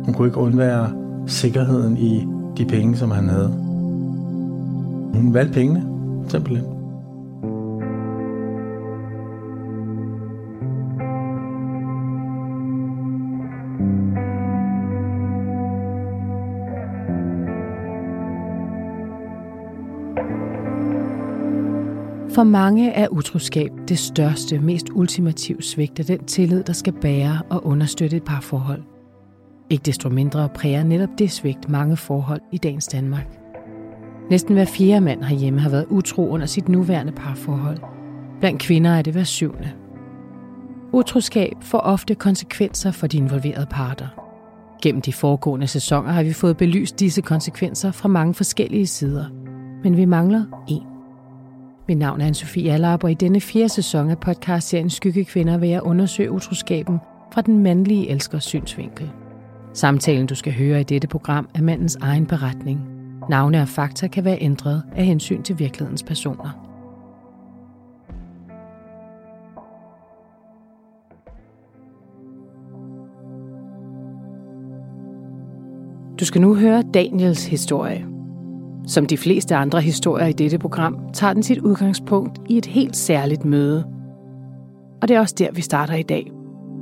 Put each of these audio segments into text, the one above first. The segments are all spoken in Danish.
Hun kunne ikke undvære sikkerheden i de penge, som han havde. Hun valgte pengene, simpelthen. For mange er utroskab det største, mest ultimative svigt af den tillid, der skal bære og understøtte et parforhold. Ikke desto mindre præger netop det svigt mange forhold i dagens Danmark. Næsten hver fjerde mand herhjemme har været utro under sit nuværende parforhold. Blandt kvinder er det hver syvende. Utroskab får ofte konsekvenser for de involverede parter. Gennem de foregående sæsoner har vi fået belyst disse konsekvenser fra mange forskellige sider. Men vi mangler én. Mit navn er Anne-Sophie Allerup, og i denne 4. sæson af podcastserien Skyggekvinder vil jeg undersøge utroskaben fra den mandlige elskers synsvinkel. Samtalen, du skal høre i dette program, er mandens egen beretning. Navne og fakta kan være ændret af hensyn til virkelighedens personer. Du skal nu høre Daniels historie. Som de fleste andre historier i dette program, tager den sit udgangspunkt i et helt særligt møde. Og det er også der, vi starter i dag.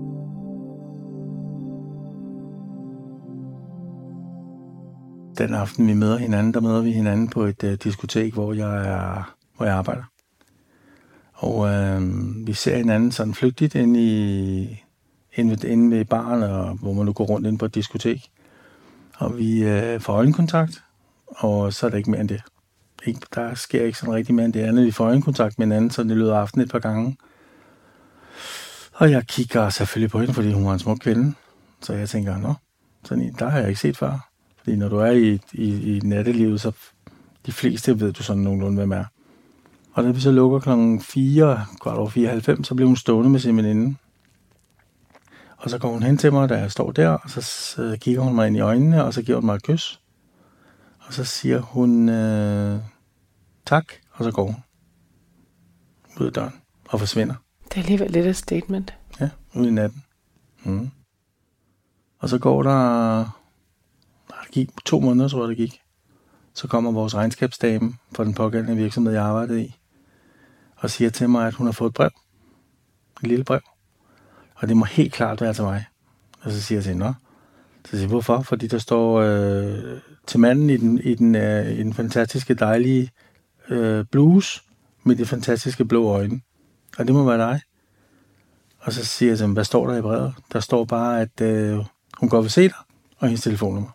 Den aften, vi møder hinanden, der møder vi hinanden på et diskotek, hvor jeg arbejder. Og vi ser hinanden sådan flygtigt inde ved baren, og hvor man nu går rundt inde på et diskotek. Og vi får øjenkontakt, og så er det ikke mere end det. Der sker ikke sådan rigtig mere end det andet. Vi får øjenkontakt med hinanden, så det lød aften et par gange. Og jeg kigger selvfølgelig på hende, fordi hun var en smuk kvinde. Så jeg tænker, sådan en, der har jeg ikke set før. Fordi når du er i nattelivet, så de fleste ved du sådan nogenlunde, hvem er. Og da vi så lukker klokken 4:04, så bliver hun stående med sin veninde. Og så går hun hen til mig, da jeg står der, og så kigger hun mig ind i øjnene, og så giver hun mig et kys. Og så siger hun tak, og så går hun ud af døren og forsvinder. Det er alligevel lidt et statement. Ja, ud i natten. Mm. Og så går der gik 2 måneder, tror jeg det gik. Så kommer vores regnskabsdame fra den pågældende virksomhed, jeg arbejdede i, og siger til mig, at hun har fået et brev. Et lille brev. Og det må helt klart være til mig. Og så siger jeg til hende, Så siger jeg, hvorfor? Fordi der står til manden i den fantastiske, dejlige bluse med de fantastiske blå øjne. Og det må være dig. Og så siger jeg til ham, hvad står der i brevet? Der står bare, at hun går ved se dig, og hendes telefonnummer.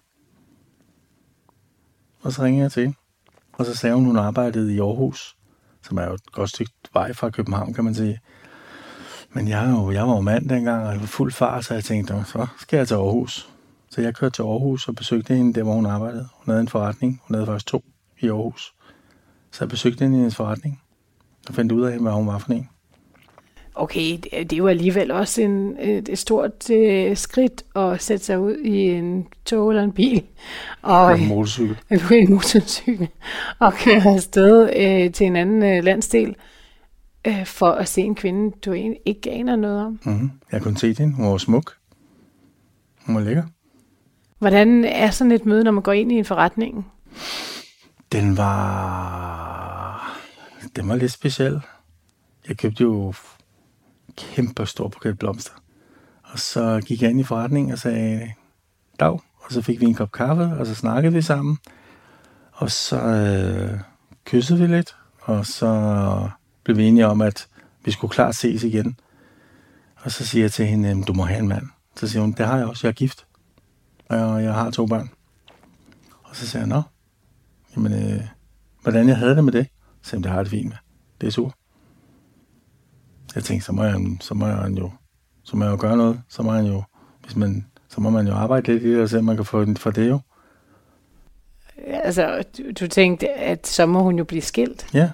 Og så ringer jeg til hende. Og så sagde hun arbejdede i Aarhus, som er jo et godt stykke vej fra København, kan man sige. Men jeg var jo mand dengang, og jeg var fuld fart, så jeg tænkte, så skal jeg til Aarhus. Så jeg kørte til Aarhus og besøgte hende der, hvor hun arbejdede. Hun havde en forretning. Hun havde faktisk 2 i Aarhus. Så jeg besøgte hende i hendes forretning og fandt ud af, hvad hun var for en. Okay, det er jo alligevel også et stort skridt at sætte sig ud i en tog eller en bil. Og en motorcykel. En motorcykel. Og køre afsted til en anden landsdel for at se en kvinde, du ikke aner noget om. Mm-hmm. Jeg kunne se hende. Hun var smuk. Hun var lækker. Hvordan er sådan et møde, når man går ind i en forretning? Den var lidt speciel. Jeg købte jo kæmpe stor buket blomster. Og så gik jeg ind i forretningen og sagde dag. Og så fik vi en kop kaffe, og så snakkede vi sammen. Og så kyssede vi lidt. Og så blev vi enige om, at vi skulle klart ses igen. Og så siger jeg til hende, du må have en mand. Så siger hun, det har jeg også, jeg er gift. Og jeg har 2 børn. Og så siger jeg, jamen, hvordan jeg havde det med det? Så siger jeg, det har jeg det fint med. Det er super. Jeg tænkte, så må jeg jo gøre noget. Så må man jo arbejde lidt i det, og se, om man kan få det jo. Altså, du tænkte, at så må hun jo blive skilt? Ja.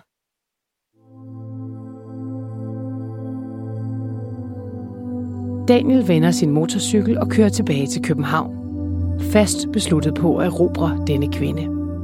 Daniel vender sin motorcykel og kører tilbage til København. Fast besluttet på at erobre denne kvinde.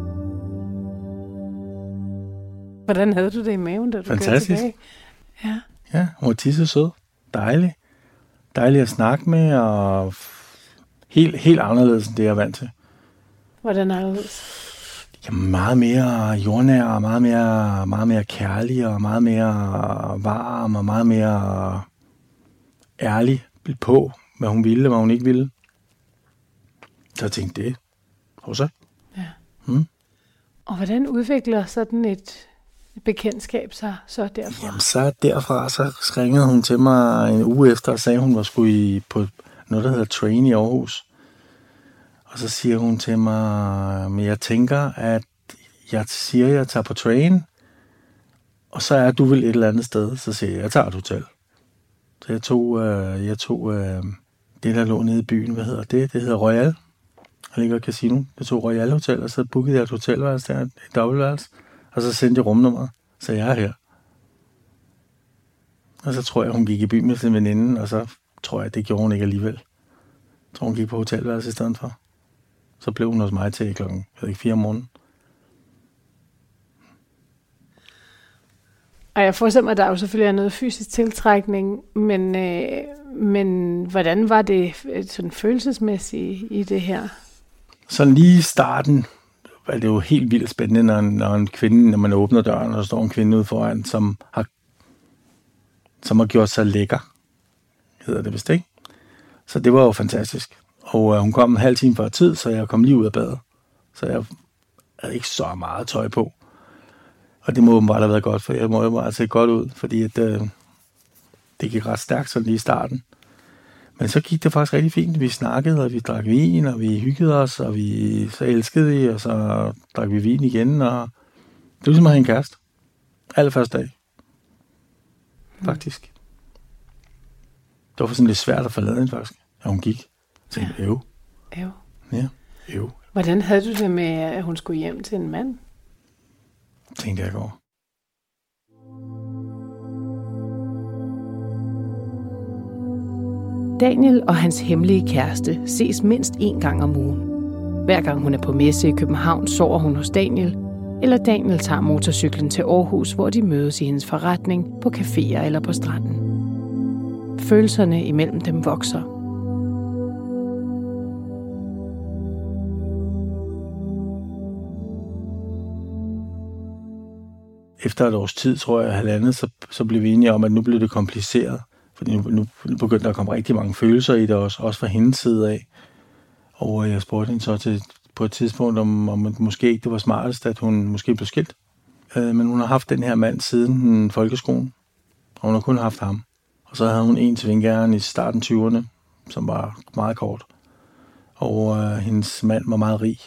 Hvordan havde du det i maven, da du kørte tilbage? Ja. Ja, hun var tisse sød. Dejlig. Dejlig at snakke med, og helt anderledes, end det jeg er vant til. Hvordan anderledes? Ja, meget mere jordnær, og meget mere kærlig, og meget mere varm, og meget mere ærlig på, hvad hun ville, og hvad hun ikke ville. Så jeg tænkte, det prøv så. Ja. Og hvordan udvikler sådan et bekendtskab sig så derfra? Jamen, så derfra, så ringede hun til mig en uge efter, og sagde, at hun var på noget, der hedder Train i Aarhus. Og så siger hun til mig, men jeg tænker, at jeg tager på Train, og så er du vel et eller andet sted. Så siger jeg tager et hotel. Så jeg tog det, der lå nede i byen, hvad hedder det? Det hedder Royal. Der ligger et casino. Jeg tog Royal Hotel, og så bookede jeg et hotelværelse der, et dobbeltværelse. Og så sendte jeg rumnummeret, så jeg er her. Og så tror jeg, hun gik i byen med sin veninde, og så tror jeg, det gjorde hun ikke alligevel. Jeg tror, hun gik på hotelværelse i stedet for. Så blev hun hos mig til klokken 4 om morgenen. Og jeg forestiller mig, at der jo selvfølgelig er noget fysisk tiltrækning, men hvordan var det sådan følelsesmæssigt i det her? Sådan lige i starten er det jo helt vildt spændende, når en kvinde, når man åbner døren, og der står en kvinde ude foran, som har gjort sig lækker, hedder det vist, ikke? Så det var jo fantastisk. Og hun kom en halv time før tid, så jeg kom lige ud af badet. Så jeg havde ikke så meget tøj på. Og det må åbenbart have været godt, for jeg må jo bare se godt ud, fordi det gik ret stærkt sådan lige i starten. Men så gik det faktisk rigtig fint. Vi snakkede, og vi drak vin, og vi hyggede os, og så elskede vi, og så drak vi vin igen, og det var ligesom at have en kæreste. Allerførste dag. Faktisk. Det var sådan lidt svært at forlade hende, faktisk. Ja, hun gik. Jeg tænkte, øv. Ja, øv. Hvordan havde du det med, at hun skulle hjem til en mand? Tænkte jeg går. Daniel og hans hemmelige kæreste ses mindst 1 gang om ugen. Hver gang hun er på messe i København, sover hun hos Daniel, eller Daniel tager motorcyklen til Aarhus, hvor de mødes i hendes forretning, på caféer eller på stranden. Følelserne imellem dem vokser. Efter et års tid, tror jeg, 1,5, så blev vi enige om, at nu blev det kompliceret. Fordi nu begyndte der at komme rigtig mange følelser i det også fra hendes side af. Og jeg spurgte hende så på et tidspunkt, om måske ikke det var smartest, at hun måske blev skilt. Men hun har haft den her mand siden folkeskolen, og hun har kun haft ham. Og så havde hun en tvingeren i starten 20'erne, som var meget kort. Og hendes mand var meget rig.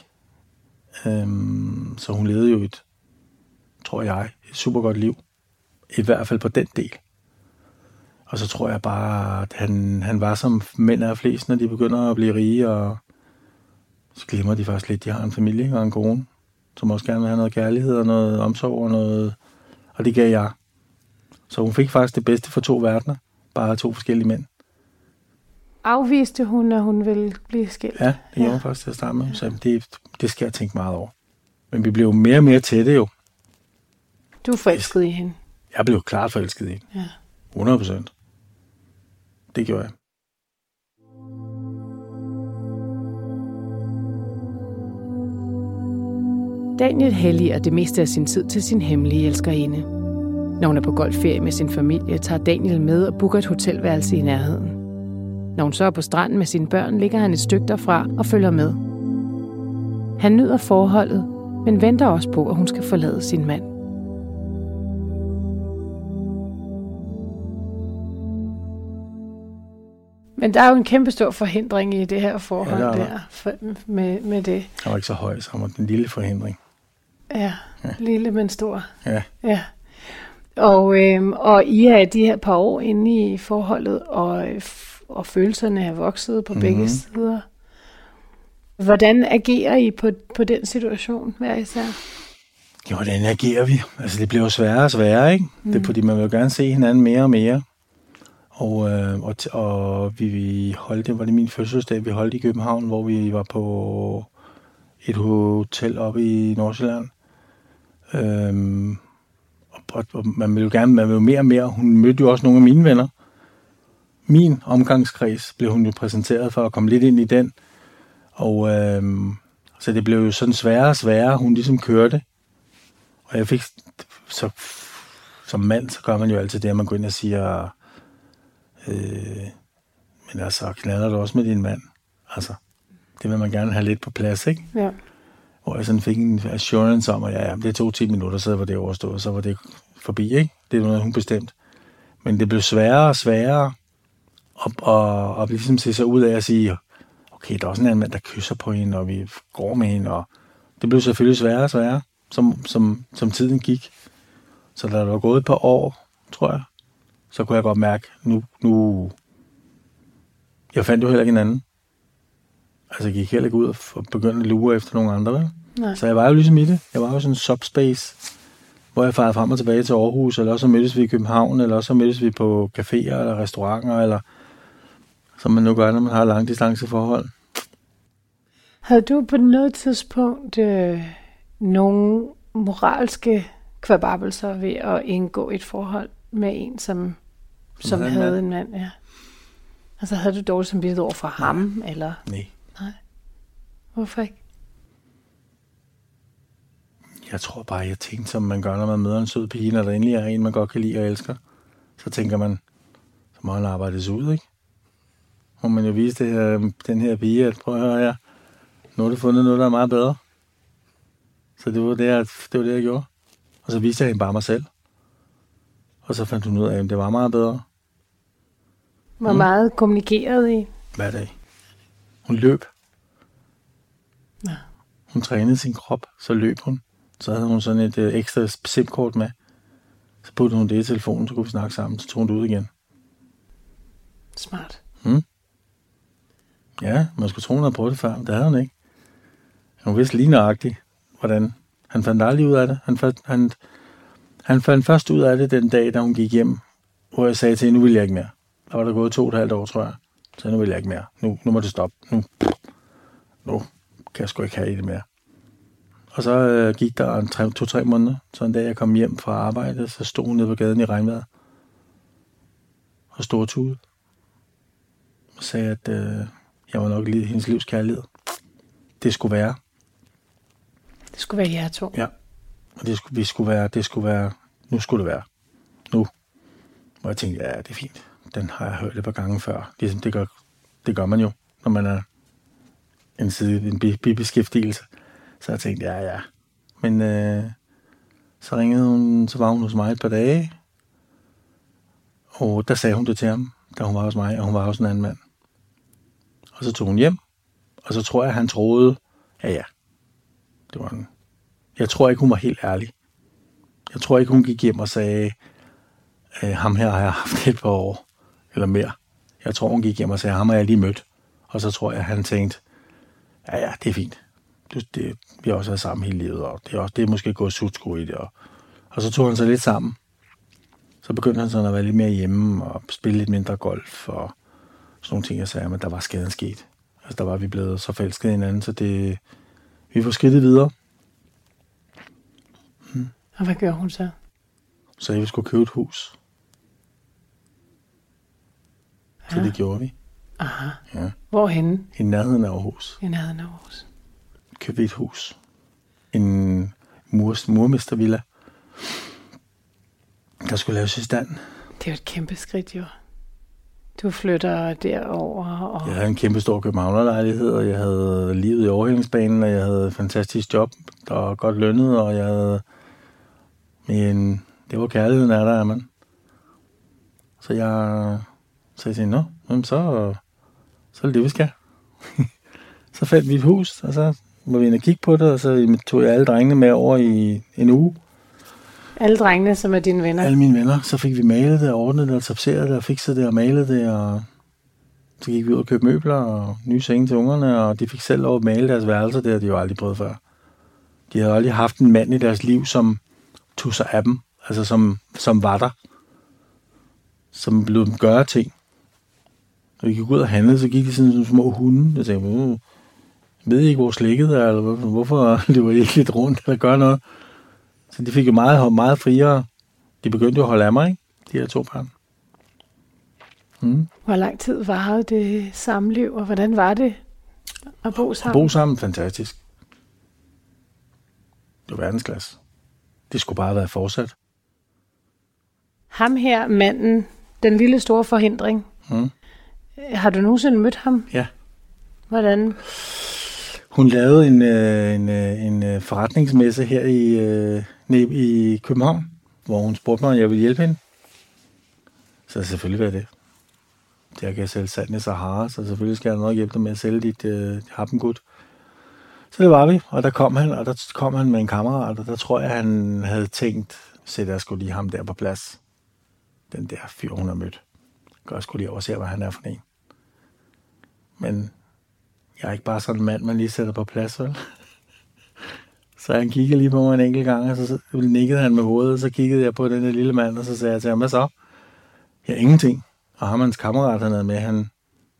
Så hun levede jo et super godt liv. I hvert fald på den del. Og så tror jeg bare, at han var som mænd er flest, når de begynder at blive rige, og så glemmer de faktisk lidt, at de har en familie og en kone, som også gerne vil have noget kærlighed og noget omsorg og noget, og det gav jeg. Så hun fik faktisk det bedste for 2 verdener, bare 2 forskellige mænd. Afviste hun, at hun ville blive skilt? Ja, det gjorde hun faktisk til at starte med. Så det skal jeg tænke meget over. Men vi blev mere og mere tætte jo. Du er forelsket i hende? Jeg blev klart forelsket i hende. Ja. 100%. Det gjorde jeg. Daniel helliger det meste af sin tid til sin hemmelige elskerinde. Når hun er på golfferie med sin familie, tager Daniel med og booker et hotelværelse i nærheden. Når hun så er på stranden med sine børn, ligger han et stykke derfra og følger med. Han nyder forholdet, men venter også på, at hun skal forlade sin mand. Men der er jo en kæmpe stor forhindring i det her forhold med det. Han var ikke så høj, så han var den lille forhindring. Ja, lille, men stor. Ja. Og I er de her par år inde i forholdet, og følelserne er vokset på begge sider. Hvordan agerer I på den situation hver især? Jo, hvordan agerer vi? Altså, det bliver jo sværere og sværere, ikke? Det er fordi, man vil jo gerne se hinanden mere og mere. Og vi holdt, det var det min fødselsdag, vi holdt i København, hvor vi var på et hotel oppe i Nordsjælland. Og man vil jo mere og mere. Hun mødte jo også nogle af mine venner. Min omgangskreds blev hun jo præsenteret for at komme lidt ind i den. Og så det blev jo sådan sværere og sværere, hun ligesom kørte. Og jeg fik, så som mand, så gør man jo altid det, at man går ind og siger, men altså, knaller du også med din mand? Altså, det vil man gerne have lidt på plads, ikke? Ja. Hvor jeg sådan fik en assurance om, at ja, det tog 10 minutter, så var det overstået, så var det forbi, ikke? Det er noget, hun bestemt. Men det blev sværere og sværere at ligesom se sig ud af at sige, okay, der er også en anden mand, der kysser på hende, og vi går med hende, og det blev selvfølgelig sværere og sværere, som tiden gik. Så da der var gået et par år, tror jeg, så kunne jeg godt mærke, nu jeg fandt jo heller ikke en anden. Altså, jeg gik heller ikke ud og begyndte at lure efter nogle andre, vel? Nej. Så jeg var jo ligesom i det. Jeg var jo sådan en subspace, hvor jeg farede frem og tilbage til Aarhus, eller også mødtes vi i København, eller også mødtes vi på caféer eller restauranter, eller som man nu gør, når man har langdistanceforhold. Havde du på noget tidspunkt nogle moralske kvababelser ved at indgå et forhold med en, som havde en mand? Ja. Altså, havde du dårligt samvittighed over for ham, eller? Nej. Hvorfor ikke? Jeg tror bare, jeg tænkte, som man gør, når man møder en sød pige, når der endelig er en, man godt kan lide og elsker. Så tænker man, så må han arbejdes ud, ikke? Må man jo vise den her pige, at prøv at høre her, nu har du fundet noget, der er meget bedre. Så det var det, jeg gjorde. Og så viste jeg hende bare mig selv. Og så fandt hun ud af, at det var meget bedre. Hvor meget kommunikerede I? Hver dag. Hun løb. Ja. Hun trænede sin krop, så løb hun. Så havde hun sådan et ekstra SIM-kort med. Så puttede hun det i telefonen, så kunne vi snakke sammen. Så tog hun det ud igen. Smart. Ja, man skulle tro, hun havde prøvet det før, men det havde hun ikke. Hun vidste lige nøjagtigt, hvordan. Han fandt aldrig ud af det. Han fandt først ud af det den dag, da hun gik hjem, hvor jeg sagde til hende, nu vil jeg ikke mere. Der var der gået 2,5 år, tror jeg. Så nu vil jeg ikke mere. Nu må det stoppe. Nu kan jeg sgu ikke have i det mere. Og så gik der 2-3 måneder. Så en dag, jeg kom hjem fra arbejde, så stod hun nede på gaden i regnvejret. Og stortudede. Og sagde, at jeg var nok lige hendes livs kærlighed. Det skulle være. Det skulle være jer to. Ja. Og nu skulle det være. Nu. Og jeg tænkte, ja, det er fint. Den har jeg hørt et par gange før. Det gør man jo, når man er en bibeskæftigelse. Så jeg tænkte, ja. Men så ringede hun, så var hun hos mig et par dage. Og der sagde hun det til ham, da hun var hos mig, og hun var hos en anden mand. Og så tog hun hjem, og så tror jeg, han troede, ja. Det var en... Jeg tror ikke, hun var helt ærlig. Jeg tror ikke, hun gik hjem og sagde, ham her har jeg haft et par år, eller mere. Jeg tror, hun gik hjem og sagde, ham har jeg lige mødt. Og så tror jeg, han tænkte, ja, det er fint. Vi har også været sammen hele livet, og det er måske gået sutsko i det. Og så tog han sig lidt sammen. Så begyndte han sådan at være lidt mere hjemme, og spille lidt mindre golf, og sådan nogle ting, jeg sagde, men der var skaden sket. Altså, der var vi blevet så forelskede hinanden, så vi får skridtet videre. Og hvad gør hun så? Så vi skulle købe et hus. Ja. Så det gjorde vi. Aha. Ja. Hvorhenne? I nærheden af Aarhus. I nærheden af Aarhus. Købte et hus. En murmestervilla. Der skulle laves i stand. Det er jo et kæmpe skridt, jo. Du flytter derover. Og... Jeg havde en kæmpe stor københavnerlejlighed, og jeg havde livet i overhældingsbanen, og jeg havde et fantastisk job, der var godt lønnet, og jeg havde... Men det var kærligheden af der, man. Så jeg tænkte, så er det det, vi skal. Så fandt vi et hus, og så var vi inde og kigge på det, og så tog jeg alle drengene med over i en uge. Alle drengene, som er dine venner? Alle mine venner. Så fik vi malet det, og ordnet det, og tapseret det, og fikset det, og malet det, og så gik vi ud og købte møbler, og nye senge til ungerne, og de fik selv lov at male deres værelser, det havde de jo aldrig prøvet før. De havde aldrig haft en mand i deres liv, som tog sig af dem, altså som var der, som blev dem gøre ting. Når vi gik ud og handlede, så gik de sådan små hunde. Jeg tænkte, ved I ikke, hvor slækket er, eller hvorfor løber I ikke lidt rundt, eller gør noget? Så de fik jo meget, meget friere. De begyndte jo at holde af mig, ikke? De her 2 børn. Hvor lang tid varede det samliv, og hvordan var det At bo sammen? Bo sammen, fantastisk. Det var verdensklasse. Det skulle bare have været fortsat. Ham her, manden, den lille store forhindring. Har du nogensinde mødt ham? Ja. Hvordan? Hun lavede en forretningsmesse her i København, hvor hun spurgte mig, om jeg ville hjælpe hende. Så selvfølgelig var det. Jeg kan sælge sand i Sahara, så selvfølgelig skal jeg nok hjælpe dig med at sælge dit happengud. Så det var vi, og der kom han med en kammerat, og der tror jeg, han havde tænkt, at jeg skulle lige ham der på plads. Den der fyr, hun har mødt. Jeg skulle lige overse, hvad han er for en. Men jeg er ikke bare sådan en mand, man lige sætter på plads, vel? Så han kiggede lige på mig en enkelt gang, og så nikkede han med hovedet, og så kiggede jeg på den der lille mand, og så sagde jeg til ham, hvad så? Ja, ingenting. Og ham hans kammerat, han havde med, han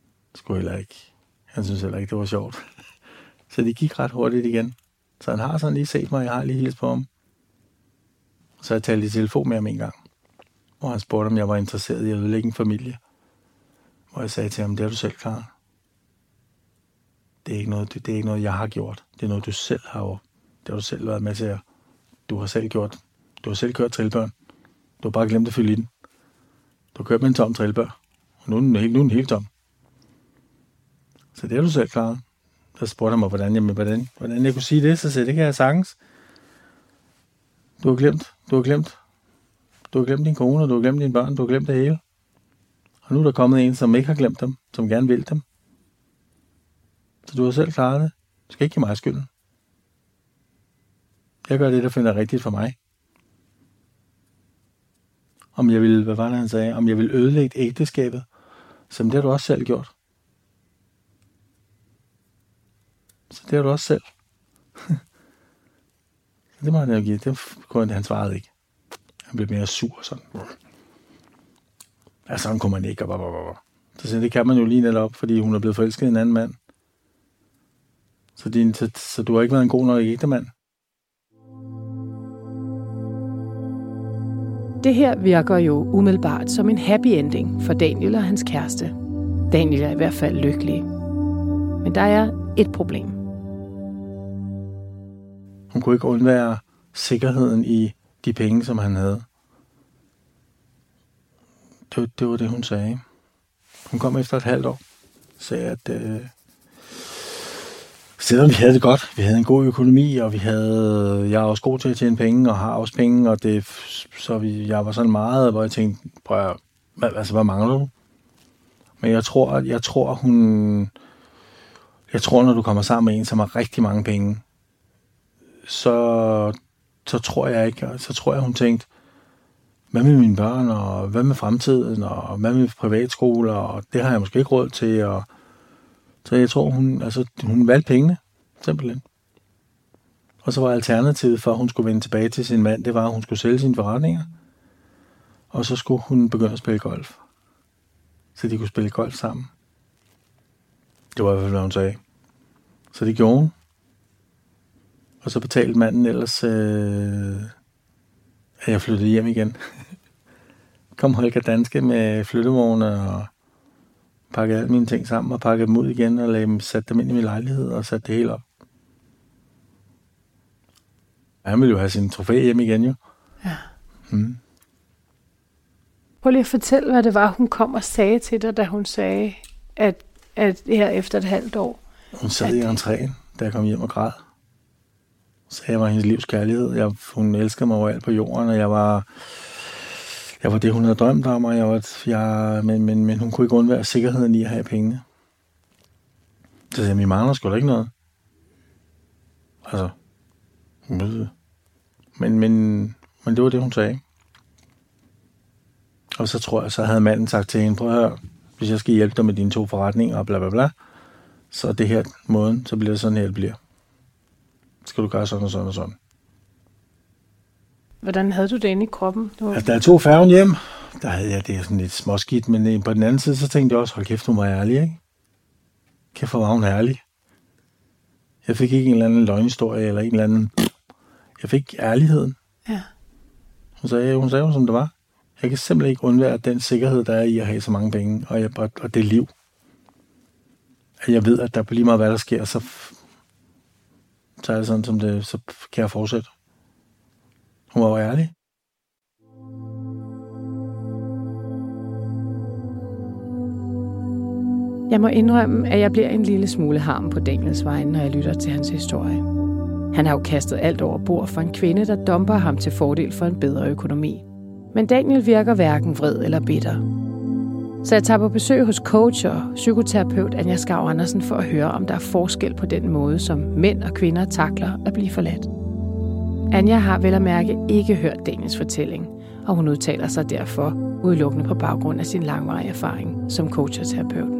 synes heller ikke, det var sjovt. Så de gik ret hurtigt igen. Så han har sådan lige set mig, jeg har lige hilst på ham. Så jeg talte i telefon med ham en gang, hvor han spurgte, om jeg var interesseret i at ødelægge en familie. Hvor jeg sagde til ham, det er du selv klaret. Det er ikke noget, jeg har gjort. Det er noget, du selv har gjort. Det har du selv været med til at... Du har selv kørt trillebørn. Du har bare glemt at fylde i den. Du har kørt med en tom trillebør. Og nu er den helt tom. Så det er du selv klaret. Så spurgte han mig, hvordan jeg kunne sige det. Så sagde det kan jeg sagtens. Du har glemt din kone, og du har glemt dine børn. Du har glemt det hele. Og nu er der kommet en, som ikke har glemt dem. Som gerne vil dem. Så du har selv klaret det. Du skal ikke give mig skylden. Jeg gør det, der finder rigtigt for mig. Om jeg vil, hvad var det, han sagde? Om jeg vil ødelægge ægteskabet. Så det har du også selv gjort. Så det har du også selv. Det må han jo give. Det kunne han svarede ikke. Han blev mere sur sådan. Ja, sådan kunne man ikke. Så det kan man jo lige netop, fordi hun er blevet forelsket i en anden mand. Så du har ikke været en god nok ægtemand. Det her virker jo umiddelbart som en happy ending for Daniel og hans kæreste. Daniel er i hvert fald lykkelig. Men der er et problem. Hun kunne ikke undvære sikkerheden i de penge, som han havde. Det var det, hun sagde. Hun kom efter et halvt år. Sagde, at selvom vi havde det godt, vi havde en god økonomi, og jeg er også god til at tjene penge, og har også penge, og jeg var sådan meget, hvor jeg tænkte, hvad mangler du? Men jeg tror, når du kommer sammen med en, som har rigtig mange penge, så tror jeg, hun tænkte, hvad med mine børn, og hvad med fremtiden, og hvad med privatskoler, og det har jeg måske ikke råd til, og så jeg tror, hun valgte pengene, simpelthen. Og så var alternativet for, at hun skulle vende tilbage til sin mand, det var, at hun skulle sælge sine forretninger, og så skulle hun begynde at spille golf. Så de kunne spille golf sammen. Det var i hvert fald, hvad hun sagde. Så det gjorde hun. Og så betalte manden ellers, at jeg flyttede hjem igen. Kom Holger Danske med flyttevogne og pakkede alle mine ting sammen og pakkede dem ud igen og satte dem ind i min lejlighed og satte det hele op. Han ville jo have sin trofæ hjem igen, jo. Ja. Prøv lige at fortælle, hvad det var, hun kom og sagde til dig, da hun sagde, at her efter et halvt år... Hun sad i entréen, da jeg kom hjem og græd. Så jeg var hendes livs kærlighed. Hun elskede mig overalt på jorden, og jeg var det, hun havde drømt om, og men hun kunne ikke undvære sikkerheden i at have pengene. Så sagde jeg, min mangler sgu da ikke noget. Altså, men det var det, hun sagde. Og så tror jeg, så havde manden sagt til hende, prøv at høre, hvis jeg skal hjælpe dig med dine 2 forretninger, og bla bla bla, så det her måden, så bliver det sådan her, det bliver. Skal du gøre sådan og sådan og sådan. Hvordan havde du det inde i kroppen? Altså, da jeg tog færgen hjem, der havde jeg det sådan lidt småskidt, men på den anden side, så tænkte jeg også, hold kæft, hun var ærlig, ikke? Kæft, hvor var hun ærlig. Jeg fik ikke en eller anden løgnhistorie, eller en eller anden... Jeg fik ærligheden. Ja. Hun sagde jo, som det var. Jeg kan simpelthen ikke undvære den sikkerhed, der er i at have så mange penge, og det liv. jeg ved, at der på lige meget hvad der sker, så er det sådan, som det, så kan jeg fortsætte. Hun var jo ærlig. Jeg må indrømme, at jeg bliver en lille smule harm på Daniels vegne, når jeg lytter til hans historie. Han har jo kastet alt over bord for en kvinde, der dumper ham til fordel for en bedre økonomi. Men Daniel virker hverken vred eller bitter. Så jeg tager på besøg hos coach og psykoterapeut Anja Skau Andersen for at høre, om der er forskel på den måde, som mænd og kvinder takler at blive forladt. Anja har vel at mærke ikke hørt Daniels fortælling, og hun udtaler sig derfor udelukkende på baggrund af sin langvarige erfaring som coach og terapeut.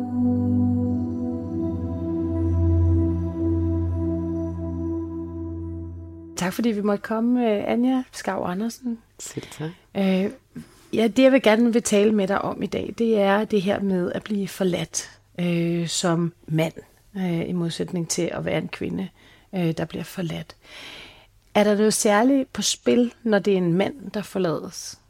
Tak fordi vi måtte komme, Anja Skau Andersen. Selv tak. Ja, det jeg vil tale med dig om i dag, det er det her med at blive forladt som mand, i modsætning til at være en kvinde, der bliver forladt. Er der noget særligt på spil, når det er en mand, der forlades?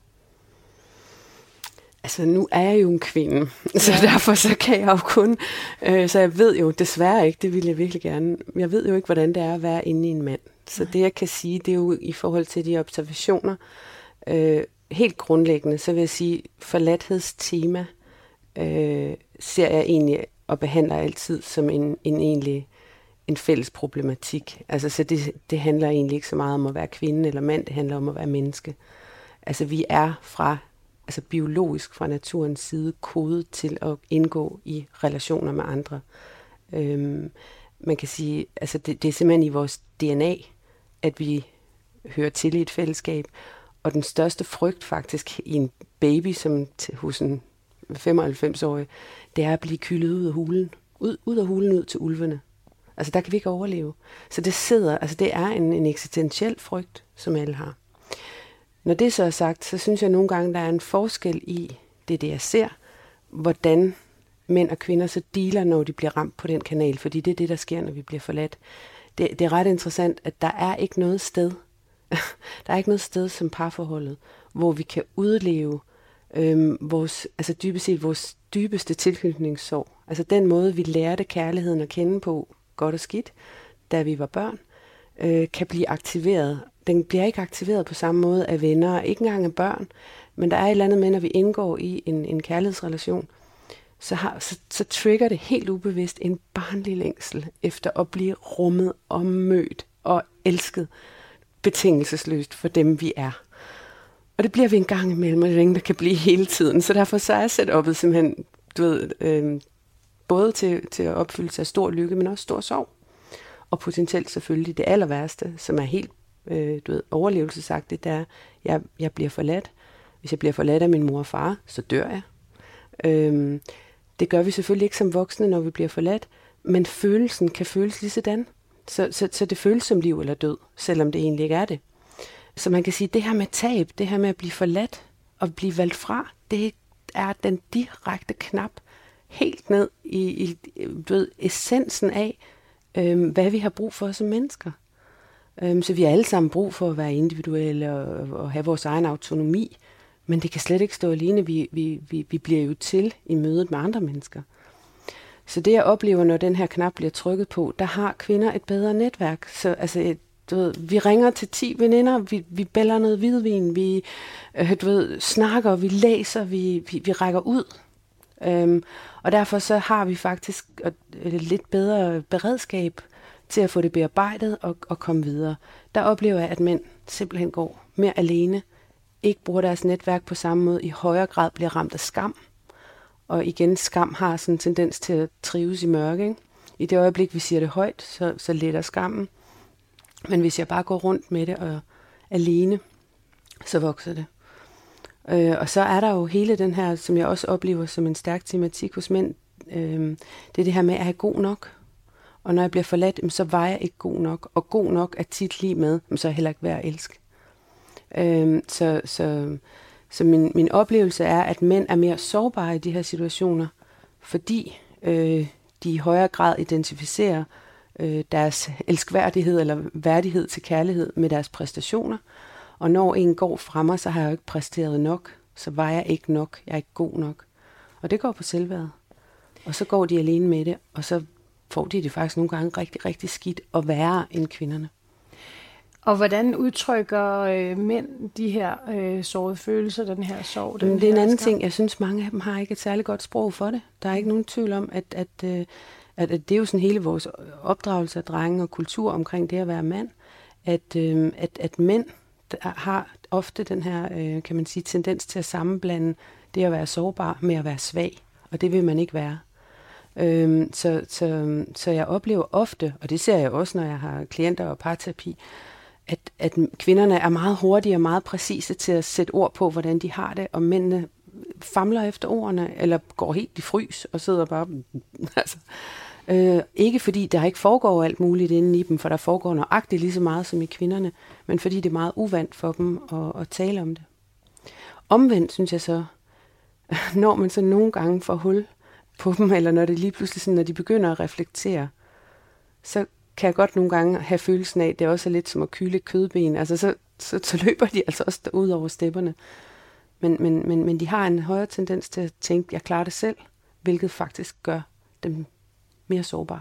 Altså, nu er jeg jo en kvinde, så derfor så kan jeg jo kun... så jeg ved jo desværre ikke, det vil jeg virkelig gerne... Jeg ved jo ikke, hvordan det er at være inde i en mand. Så det, jeg kan sige, det er jo i forhold til de observationer... helt grundlæggende, så vil jeg sige, forladthedstema ser jeg egentlig og behandler altid som en fælles problematik. Altså, så det handler egentlig ikke så meget om at være kvinde eller mand, det handler om at være menneske. Altså, vi er biologisk fra naturens side kodet til at indgå i relationer med andre. Man kan sige, altså det er simpelthen i vores DNA, at vi hører til i et fællesskab. Og den største frygt faktisk i en baby, som hos en 95-årig, det er at blive kyldet ud af hulen. Ud af hulen ud til ulvene. Altså der kan vi ikke overleve. Så det er en eksistentiel frygt, som alle har. Når det så er sagt, så synes jeg nogle gange, der er en forskel i det jeg ser, hvordan mænd og kvinder så dealer, når de bliver ramt på den kanal. Fordi det er det, der sker, når vi bliver forladt. Det er ret interessant, at der er ikke noget sted, der er ikke noget sted som parforholdet, hvor vi kan udleve dybest set vores dybeste tilknytningssorg. Altså den måde, vi lærte kærligheden at kende på, godt og skidt, da vi var børn, kan blive aktiveret. Den bliver ikke aktiveret på samme måde af venner, ikke engang af børn, men der er et eller andet med, når vi indgår i en kærlighedsrelation, så trigger det helt ubevidst en barnlig længsel efter at blive rummet og mødt og elsket betingelsesløst for dem, vi er. Og det bliver vi en gang imellem, og det er ingen, der kan blive hele tiden. Så derfor så er setup'et simpelthen, både til at opfylde sig af stor lykke, men også stor sorg. Og potentielt selvfølgelig det aller værste, som er helt overlevelsesagtigt, det er, jeg bliver forladt. Hvis jeg bliver forladt af min mor og far, så dør jeg. Det gør vi selvfølgelig ikke som voksne, når vi bliver forladt, men følelsen kan føles lige sådan. Så det føles som liv eller død, selvom det egentlig ikke er det. Så man kan sige, at det her med tab, det her med at blive forladt og blive valgt fra, det er den direkte knap helt ned i essensen af, hvad vi har brug for som mennesker. Så vi har alle sammen brug for at være individuelle og have vores egen autonomi, men det kan slet ikke stå alene. Vi bliver jo til i mødet med andre mennesker. Så det jeg oplever, når den her knap bliver trykket på, der har kvinder et bedre netværk. Så altså, vi ringer til 10 veninder, vi bæller noget hvidvin, vi snakker, vi læser, vi rækker ud. Og derfor så har vi faktisk et lidt bedre beredskab til at få det bearbejdet og komme videre. Der oplever jeg, at mænd simpelthen går mere alene, ikke bruger deres netværk på samme måde, i højere grad bliver ramt af skam. Og igen, skam har sådan en tendens til at trives i mørke. Ikke? I det øjeblik, vi siger det højt, så letter skammen. Men hvis jeg bare går rundt med det og alene, så vokser det. Og så er der jo hele den her, som jeg også oplever som en stærk tematik hos mænd, det er det her med, at jeg er god nok. Og når jeg bliver forladt, så var jeg ikke god nok. Og god nok er tit lige med, så er jeg heller ikke værd at elske. Så min oplevelse er, at mænd er mere sårbare i de her situationer, fordi de i højere grad identificerer deres elskværdighed eller værdighed til kærlighed med deres præstationer. Og når en går fra mig, så har jeg jo ikke præsteret nok, så var jeg ikke nok, jeg er ikke god nok. Og det går på selvværd. Og så går de alene med det, og så får de det faktisk nogle gange rigtig, rigtig skidt og værre end kvinderne. Og hvordan udtrykker mænd de her sårede følelser, den her sorg? Det er en anden ting. Jeg synes, mange af dem har ikke et særligt godt sprog for det. Der er ikke nogen tvivl om, at det er jo sådan hele vores opdragelse af drenge og kultur omkring det at være mand, at mænd har ofte den her, kan man sige, tendens til at sammenblande det at være sårbar med at være svag, og det vil man ikke være. Så jeg oplever ofte, og det ser jeg også, når jeg har klienter og parterapi, at kvinderne er meget hurtige og meget præcise til at sætte ord på, hvordan de har det, og mændene famler efter ordene, eller går helt i frys og sidder bare... altså, ikke fordi der ikke foregår alt muligt inde i dem, for der foregår nøjagtigt lige så meget som i kvinderne, men fordi det er meget uvant for dem at tale om det. Omvendt synes jeg så, når man så nogle gange får hul på dem, eller når det lige pludselig sådan, når de begynder at reflektere, så kan jeg godt nogle gange have følelsen af, at det også er lidt som at kyle kødben. Altså så løber de altså også ud over stepperne. Men de har en højere tendens til at tænke, jeg klarer det selv, hvilket faktisk gør dem mere sårbare.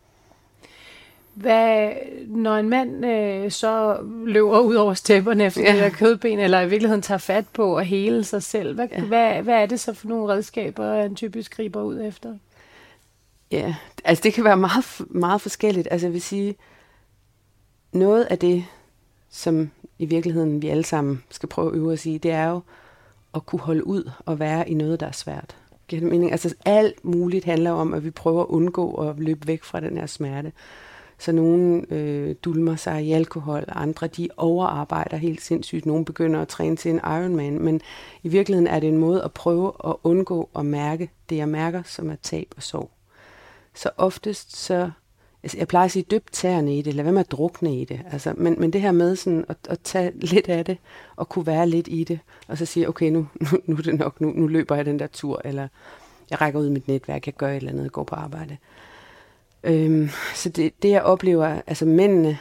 Når en mand så løber ud over stepperne efter det der kødben, eller i virkeligheden tager fat på at hele sig selv, hvad er det så for nogle redskaber, han typisk griber ud efter? Ja, altså det kan være meget, meget forskelligt. Altså jeg vil sige, noget af det, som i virkeligheden vi alle sammen skal prøve at øve os i, det er jo at kunne holde ud og være i noget, der er svært. Giver det mening? Altså alt muligt handler om, at vi prøver at undgå at løbe væk fra den her smerte. Så nogen dulmer sig i alkohol, andre de overarbejder helt sindssygt. Nogen begynder at træne til en Ironman, men i virkeligheden er det en måde at prøve at undgå at mærke det, jeg mærker, som er tab og sorg. Så oftest så, altså jeg plejer at sige, dyb tæerne i det, lad være med at drukne i det. Altså, men det her med sådan at tage lidt af det, og kunne være lidt i det, og så sige, okay, nu er det nok, nu løber jeg den der tur, eller jeg rækker ud i mit netværk, jeg gør et eller andet, jeg går på arbejde. Så det jeg oplever, altså mændene,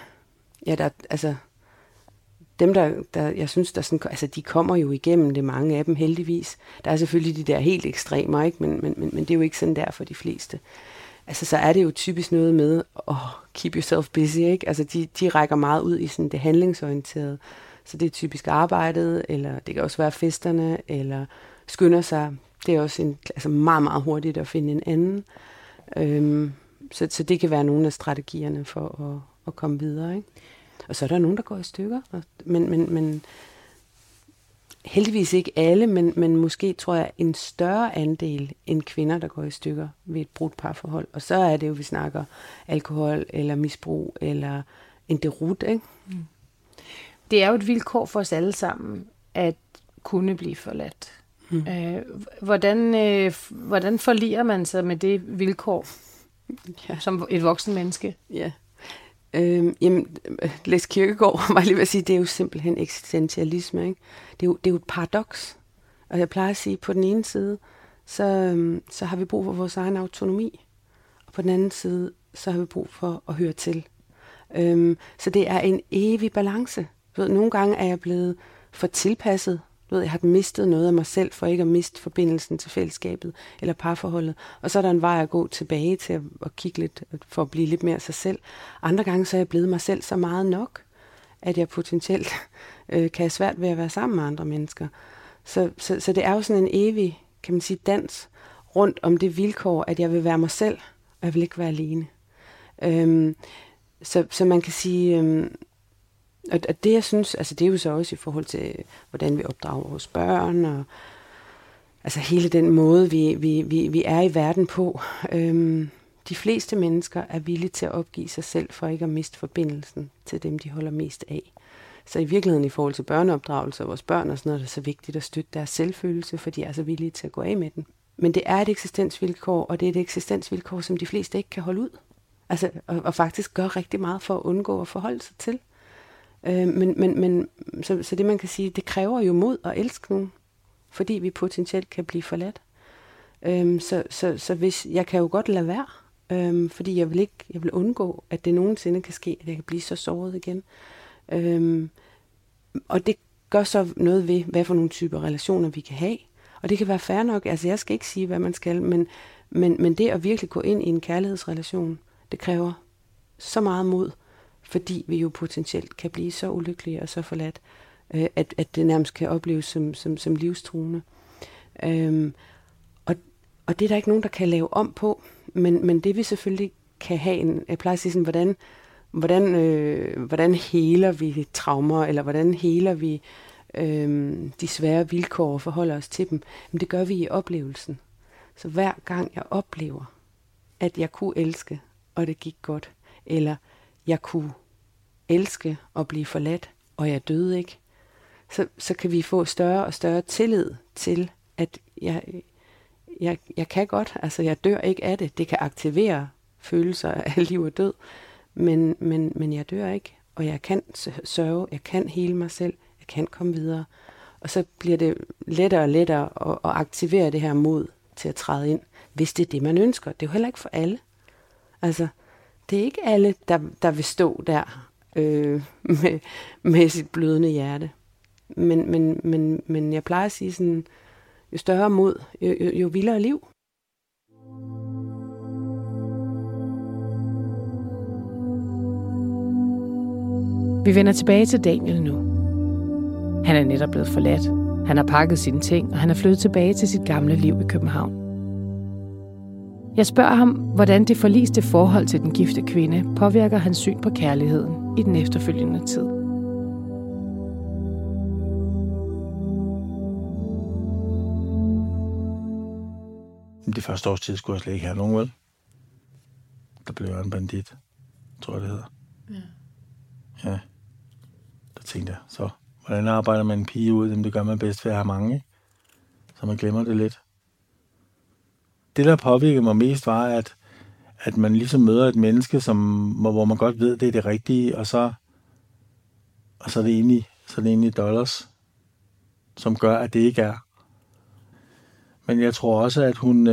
dem der jeg synes, der sådan, altså de kommer jo igennem det, mange af dem heldigvis. Der er selvfølgelig de der helt ekstremer, ikke? Men det er jo ikke sådan der for de fleste. Altså så er det jo typisk noget med keep yourself busy, ikke? Altså de rækker meget ud i sådan det handlingsorienterede. Så det er typisk arbejdet, eller det kan også være festerne, eller skynder sig. Det er også meget, meget hurtigt at finde en anden. Så det kan være nogle af strategierne for at komme videre, ikke? Og så er der nogen, der går i stykker. Men heldigvis ikke alle, men måske tror jeg en større andel end kvinder, der går i stykker ved et brudt parforhold. Og så er det jo, vi snakker alkohol eller misbrug eller en derut, ikke? Mm. Det er jo et vilkår for os alle sammen at kunne blive forladt. Mm. Hvordan forliger man sig med det vilkår som et voksen menneske? Ja. Læs Kierkegaard, var lige ved at sige, det er jo simpelthen eksistentialisme, ikke? Det er jo et paradoks. Og jeg plejer at sige, på den ene side, så har vi brug for vores egen autonomi. Og på den anden side, så har vi brug for at høre til. Så det er en evig balance. Nogle gange er jeg blevet for tilpasset. Jeg har mistet noget af mig selv, for ikke at miste forbindelsen til fællesskabet eller parforholdet. Og så er der en vej at gå tilbage til at kigge lidt, for at blive lidt mere sig selv. Andre gange så er jeg blevet mig selv så meget nok, at jeg potentielt kan have svært ved at være sammen med andre mennesker. Så det er jo sådan en evig, kan man sige, dans rundt om det vilkår, at jeg vil være mig selv, og jeg vil ikke være alene. Så man kan sige... Og det, jeg synes, altså det er jo så også i forhold til, hvordan vi opdrager vores børn, og altså hele den måde, vi er i verden på. De fleste mennesker er villige til at opgive sig selv, for ikke at miste forbindelsen til dem, de holder mest af. Så i virkeligheden i forhold til børneopdragelse og vores børn og sådan noget, er det så vigtigt at støtte deres selvfølelse, for de er så villige til at gå af med den. Men det er et eksistensvilkår, og det er et eksistensvilkår, som de fleste ikke kan holde ud. Altså, og faktisk gør rigtig meget for at undgå at forholde sig til. Så det man kan sige, det kræver jo mod at elske nogen, fordi vi potentielt kan blive forladt. Så hvis jeg kan jo godt lade være, fordi jeg vil undgå, at det nogensinde kan ske, at jeg kan blive så såret igen. Og det gør så noget ved, hvad for nogle typer relationer vi kan have. Og det kan være fair nok. Altså jeg skal ikke sige, hvad man skal, men det at virkelig gå ind i en kærlighedsrelation, Det kræver så meget mod, fordi vi jo potentielt kan blive så ulykkelige og så forladt, at det nærmest kan opleves som livstruende. Og det er der ikke nogen, der kan lave om på, men det vi selvfølgelig kan have jeg plejer at sige sådan, hvordan heler vi traumer, eller hvordan heler vi de svære vilkår og forholder os til dem. Men det gør vi i oplevelsen. Så hver gang jeg oplever, at jeg kunne elske, og det gik godt, eller jeg kunne elske og blive forladt, og jeg døde ikke, så kan vi få større og større tillid til, at jeg kan godt, altså jeg dør ikke af det. Det kan aktivere følelser af liv og død, men jeg dør ikke, og jeg kan sørge, jeg kan hele mig selv, jeg kan komme videre. Og så bliver det lettere og lettere at aktivere det her mod til at træde ind, hvis det er det, man ønsker. Det er jo heller ikke for alle. Altså, det er ikke alle, der vil stå der med sit blødende hjerte. Men jeg plejer at sige sådan, jo større mod, jo vildere liv. Vi vender tilbage til Daniel nu. Han er netop blevet forladt. Han har pakket sine ting, og han er flyttet tilbage til sit gamle liv i København. Jeg spørger ham, hvordan det forliste forhold til den gifte kvinde påvirker hans syn på kærligheden i den efterfølgende tid. Det første års tid skulle jeg slet ikke have nogen, vel? Der blev jeg en bandit, tror jeg det hedder. Ja. Der tænkte jeg, så hvordan arbejder man en pige ud? Jamen, det gør man bedst ved at have mange, ikke? Så man glemmer det lidt. Det, der påvirkede mig mest, var, at man ligesom møder et menneske, hvor man godt ved, det er det rigtige, og så er det egentlig dollars, som gør, at det ikke er. Men jeg tror også, at hun...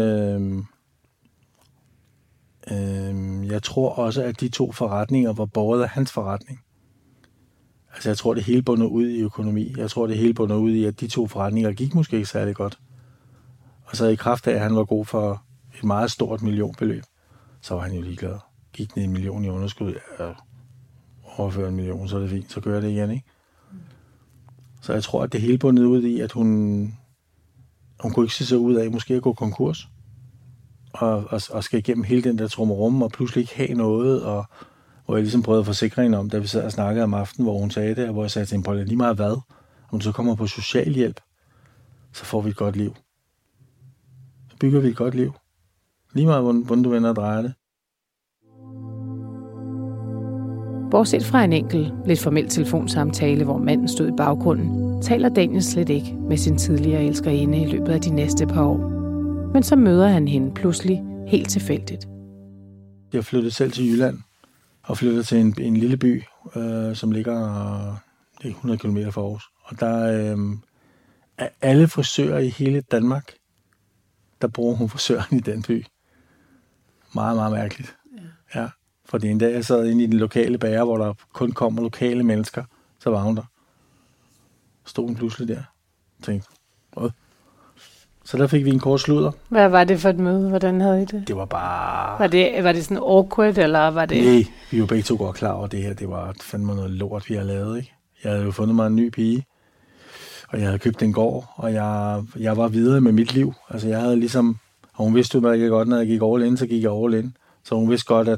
jeg tror også, at de 2 forretninger var båret af hans forretning. Altså, jeg tror, det hele bunder ud i økonomi. Jeg tror, det hele bunder ud i, at de 2 forretninger gik måske ikke særlig godt. Og så i kraft af, at han var god for et meget stort millionbeløb, så var han jo ligeglad. Gik ned 1 million i underskud, overfører 1 million, så er det fint, så gør det igen, ikke? Så jeg tror, at det hele bundet ud i, at hun kunne ikke se sig ud af måske at gå konkurs. Og skal igennem hele den der trummerum, og pludselig ikke have noget, og hvor jeg ligesom prøvede forsikringen om, da vi sad og snakkede om aftenen, hvor hun sagde det, og hvor jeg sagde til hende, Paula, lige meget hvad, om du så kommer på socialhjælp, så får vi et godt liv. Så bygger vi et godt liv. Lige meget, hvordan du vender og drejer det. Bortset fra en enkelt, lidt formel telefonsamtale, hvor manden stod i baggrunden, taler Daniel slet ikke med sin tidligere elskerinde i løbet af de næste par år. Men så møder han hende pludselig helt tilfældigt. Jeg flyttede selv til Jylland, og flyttede til en lille by, som ligger 100 km fra Aarhus. Og der er alle frisører i hele Danmark, der bruger hun frisøren i den by. Meget, meget mærkeligt. Ja. Fordi en dag jeg sad inde i den lokale bager, hvor der kun kommer lokale mennesker, så var hun der. Stod hun pludselig der. Tænkte, hvad? Så der fik vi en kort sludder. Hvad var det for et møde? Hvordan havde I det? Det var bare... Var det sådan awkward, eller var det... Nej, vi var begge 2 godt klar over det her. Det var fandme noget lort, vi havde lavet, ikke? Jeg havde jo fundet mig en ny pige, og jeg havde købt en gård, og jeg var videre med mit liv. Altså jeg havde ligesom... Og hun vidste jo, at jeg godt, når jeg gik all in, så gik jeg all in. Så hun vidste godt, at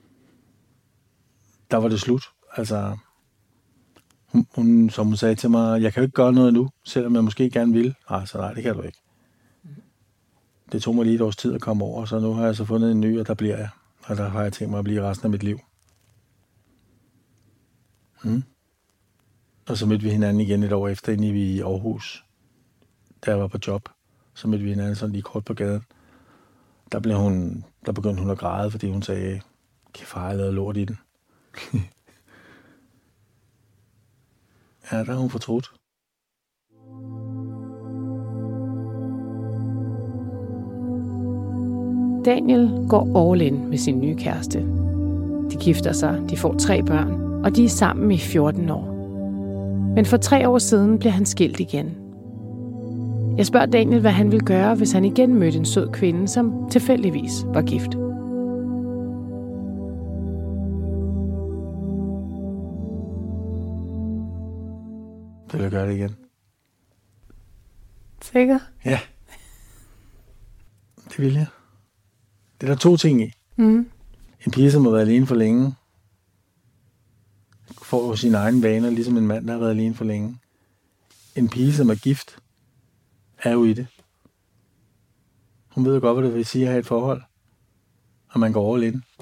der var det slut. Altså... Hun, som hun sagde til mig, jeg kan jo ikke gøre noget nu, selvom jeg måske gerne vil. Nej, det kan du ikke. Det tog mig lige et års tid at komme over, så nu har jeg så fundet en ny, og der bliver jeg. Og der har jeg tænkt mig at blive resten af mit liv. Og så mødte vi hinanden igen et år efter, inde i Aarhus. Da jeg var på job, så mødte vi hinanden sådan lige kort på gaden. Der begyndte hun at græde, fordi hun sagde, far, jeg lavede lort i den. Ja, der har hun fortrudt. Daniel går all in med sin nye kæreste. De gifter sig, de får 3 børn, og de er sammen i 14 år. Men for 3 år siden bliver han skilt igen. Jeg spørger Daniel, hvad han ville gøre, hvis han igen mødte en sød kvinde, som tilfældigvis var gift. Så vil jeg gøre det igen. Sikker? Ja. Det vil jeg. Det er der 2 ting i. Mm. En pige, som har været alene for længe, får jo sine egne vaner, ligesom en mand, der har været alene for længe. En pige, som er gift, er jo i det. Hun ved jo godt, hvad det vil sige at have et forhold, og man går all in.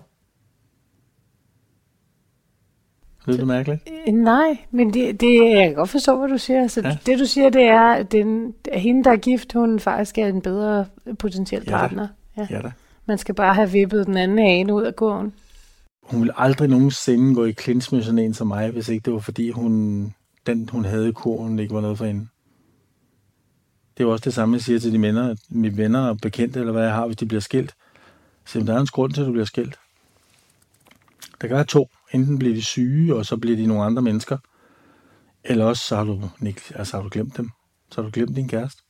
Lyder det mærkeligt? Nej, men jeg kan godt forstå, hvad du siger. Så Ja. det, du siger, det er, at hende, der er gift, hun faktisk er en bedre potentiel Ja da. partner. Ja da. Man skal bare have vippet den anden hane ud af kurven. Hun ville aldrig nogensinde gå i clinch med sådan en som mig, hvis ikke det var fordi, den hun havde i kurven, ikke var noget for hende. Det er jo også det samme, jeg siger til mine venner og bekendte, eller hvad jeg har, hvis de bliver skilt. Så der er en grund til, at du bliver skilt. Der kan være 2. Enten bliver de syge, og så bliver de nogle andre mennesker. Eller også så har du glemt dem. Så har du glemt din kæreste.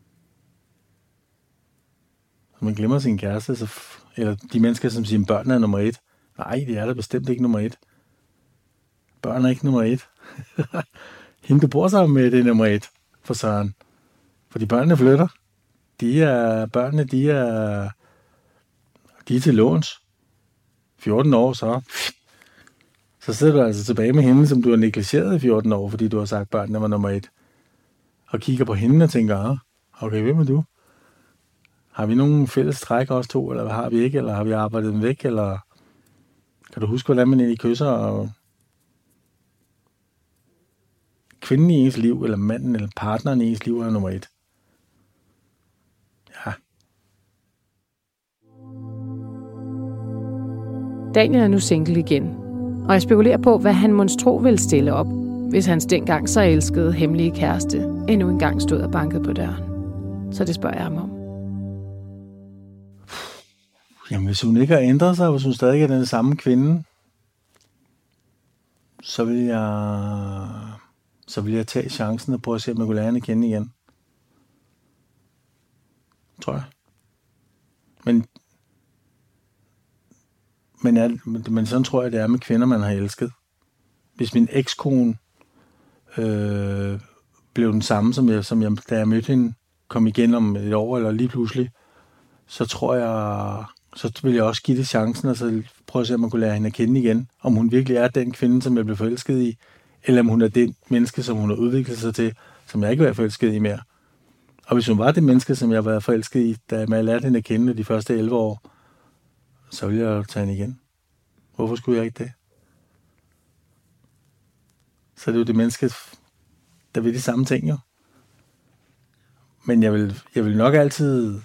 Så man glemmer sin kæreste, eller de mennesker, som siger, at børn er nummer 1. Nej, det er da bestemt ikke nummer 1. Børn er ikke nummer 1. Hende, du bor sammen med, det er nummer 1 for Søren. Fordi børnene flytter. Børnene er til låns. 14 år, så sidder du altså tilbage med hende, som du har negligeret i 14 år, fordi du har sagt, at børnene var nummer 1. Og kigger på hende og tænker, okay, hvem er du? Har vi nogen fælles træk os 2, eller har vi ikke? Eller har vi arbejdet dem væk? Eller kan du huske, hvordan man egentlig kysser? Og kvinden i ens liv, eller manden, eller partneren i ens liv er nummer 1. Ja. Daniel er nu single igen, og jeg spekulerer på, hvad han monstro ville stille op, hvis hans dengang så elskede hemmelige kæreste endnu en gang stod og bankede på døren. Så det spørger jeg ham om. Jamen, hvis hun ikke har ændret sig, hvis hun stadig er den samme kvinde, så vil jeg tage chancen og prøve at se, om jeg kunne lære hende at kende igen. Tror jeg. Men sådan tror jeg, det er med kvinder, man har elsket. Hvis min ekskone blev den samme, som jeg, da jeg mødte hende, kom igen om et år, eller lige pludselig, så tror jeg, så vil jeg også give det chancen, og så prøve at se, om man kunne lære hende at kende igen. Om hun virkelig er den kvinde, som jeg blev forelsket i, eller om hun er det menneske, som hun har udviklet sig til, som jeg ikke var forelsket i mere. Og hvis hun var det menneske, som jeg var forelsket i, da jeg lærte hende at kende de første 11 år, så ville jeg tage hende igen. Hvorfor skulle jeg ikke det? Så det er jo det menneske, der vil de samme ting jo. Men jeg vil nok altid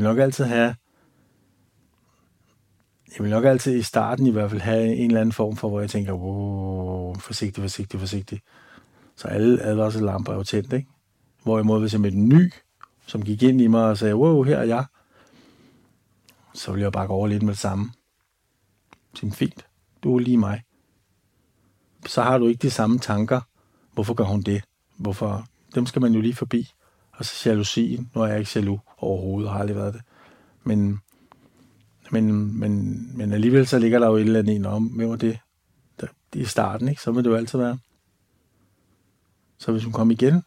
i starten i hvert fald have en eller anden form for, hvor jeg tænker, wow, forsigtig. Så alle advarselslamper er jo tændt, ikke? Hvorimod hvis jeg mødte en ny, som gik ind i mig og sagde, wow, her er jeg, så ville jeg bare gå over lidt med det samme. Sige, fint, du er lige mig. Så har du ikke de samme tanker. Hvorfor gør hun det? Hvorfor? Dem skal man jo lige forbi. Og så jalousi. Nu er jeg ikke jaloux overhovedet, har aldrig været det. Men alligevel så ligger der jo et eller andet om, hvem var det? I starten, ikke? Så vil det jo altid være. Så hvis hun kommer igen,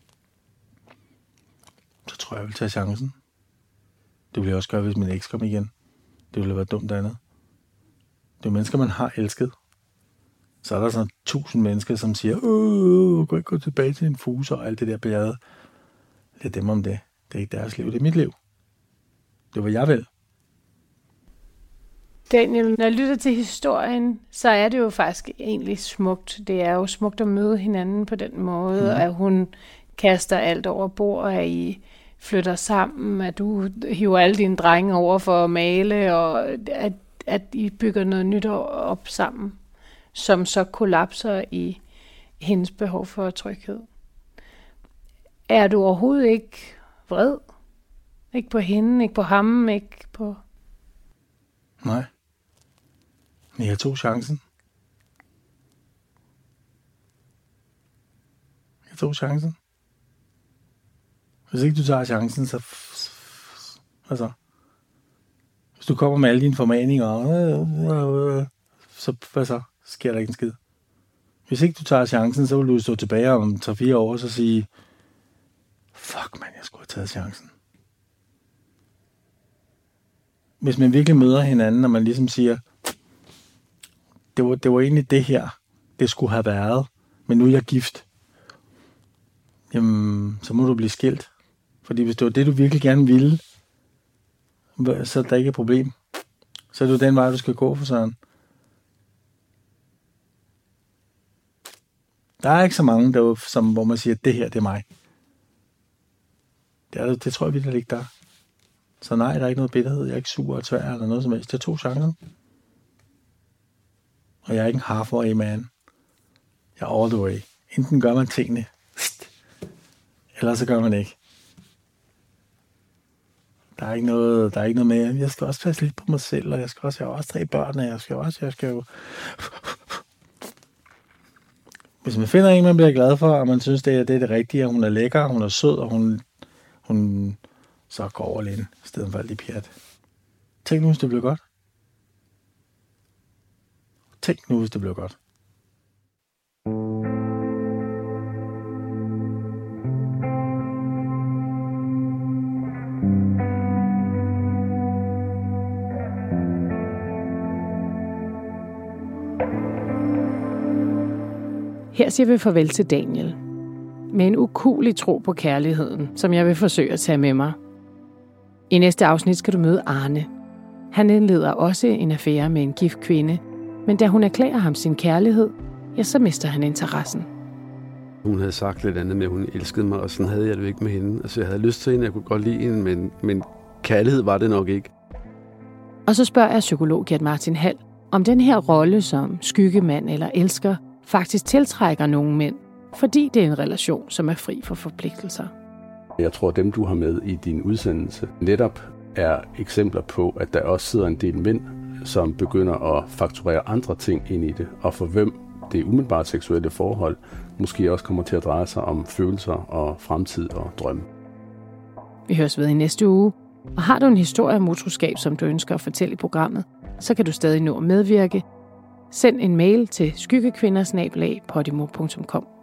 så tror jeg vil tage chancen. Det ville jeg også gøre, hvis min eks kom igen. Det ville være dumt andet. Det er jo mennesker, man har elsket. Så er der sådan 1000 mennesker, som siger, gå ikke gå tilbage til en fuse og alt det der bjerget. Lad dem om det. Det er ikke deres liv, det er mit liv. Det var jeg vel. Daniel, når jeg lytter til historien, så er det jo faktisk egentlig smukt. Det er jo smukt at møde hinanden på den måde, at hun kaster alt over bord, at I flytter sammen, at du hiver alle dine drenge over for at male, og at I bygger noget nyt op sammen, som så kollapser i hendes behov for tryghed. Er du overhovedet ikke vred? Ikke på hende, ikke på ham, ikke på... Nej. Men jeg tog chancen. Hvis ikke du tager chancen, så... Altså... Hvis du kommer med alle dine formaninger, så hvad så? Sker der ikke en skid. Hvis ikke du tager chancen, så vil du stå tilbage om 3-4 år og så sige, fuck man, jeg skulle have taget chancen. Hvis man virkelig møder hinanden, og man ligesom siger, det var egentlig det her, det skulle have været, men nu er jeg gift, jamen, så må du blive skilt. Fordi hvis det var det, du virkelig gerne ville, så er der ikke et problem. Så er det jo den vej, du skal gå for sådan. Der er ikke så mange, hvor man siger, at det her, det er mig. Det tror jeg virkelig ikke, der er. Så nej, der er ikke noget bitterhed. Jeg er ikke sur og tvær eller noget som helst. Jeg tog chancen. Og jeg er ikke en halfway man. Jeg er all the way. Enten gør man tingene, eller så gør man ikke. Der er ikke noget med, jeg skal også passe lidt på mig selv, og jeg har også 3 børn, og jeg skal jo... Hvis man finder en, man bliver glad for, og man synes, det er det rigtige, og hun er lækker, hun er sød, og hun så går over lidt, i stedet for alt det pjat. Tænk nu, hvis det bliver godt. Tænk nu, hvis det bliver godt. Her siger vi farvel til Daniel. Med en ukuelig tro på kærligheden, som jeg vil forsøge at tage med mig. I næste afsnit skal du møde Arne. Han indleder også en affære med en gift kvinde, men da hun erklærer ham sin kærlighed, ja, så mister han interessen. Hun havde sagt lidt andet med, at hun elskede mig, og sådan havde jeg det ikke med hende. Altså, jeg havde lyst til hende, jeg kunne godt lide hende, men kærlighed var det nok ikke. Og så spørger jeg psykolog Gert Martin Hald, om den her rolle som skyggemand eller elsker faktisk tiltrækker nogle mænd, fordi det er en relation, som er fri for forpligtelser. Jeg tror, at dem, du har med i din udsendelse, netop er eksempler på, at der også sidder en del mænd, som begynder at fakturere andre ting ind i det, og for hvem det umiddelbart seksuelle forhold måske også kommer til at dreje sig om følelser og fremtid og drømme. Vi høres ved i næste uge, og har du en historie om utroskab, som du ønsker at fortælle i programmet, så kan du stadig nå at medvirke. Send en mail til skyggekvinder@podimo.com.